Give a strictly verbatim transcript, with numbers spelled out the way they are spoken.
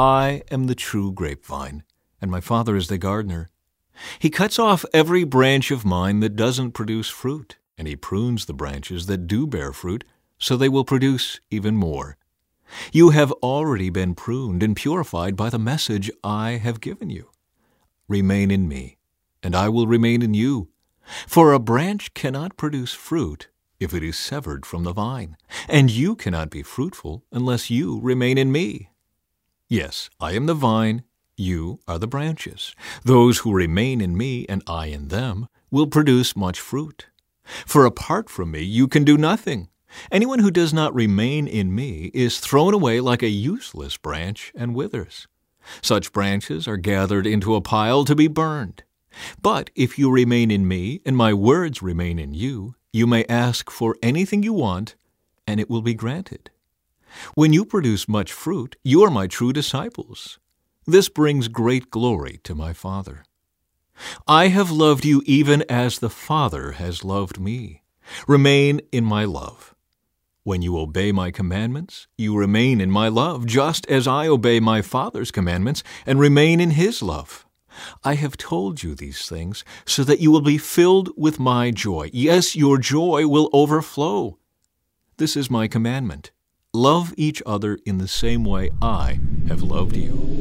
I am the true grapevine, and my Father is the gardener. He cuts off every branch of mine that doesn't produce fruit, and he prunes the branches that do bear fruit, so they will produce even more. You have already been pruned and purified by the message I have given you. Remain in me, and I will remain in you. For a branch cannot produce fruit if it is severed from the vine, and you cannot be fruitful unless you remain in me. Yes, I am the vine, you are the branches. Those who remain in me and I in them will produce much fruit. For apart from me you can do nothing. Anyone who does not remain in me is thrown away like a useless branch and withers. Such branches are gathered into a pile to be burned. But if you remain in me and my words remain in you, you may ask for anything you want, and it will be granted. When you produce much fruit, you are my true disciples. This brings great glory to my Father. I have loved you even as the Father has loved me. Remain in my love. When you obey my commandments, you remain in my love, just as I obey my Father's commandments and remain in his love. I have told you these things so that you will be filled with my joy. Yes, your joy will overflow. This is my commandment. Love each other in the same way I have loved you.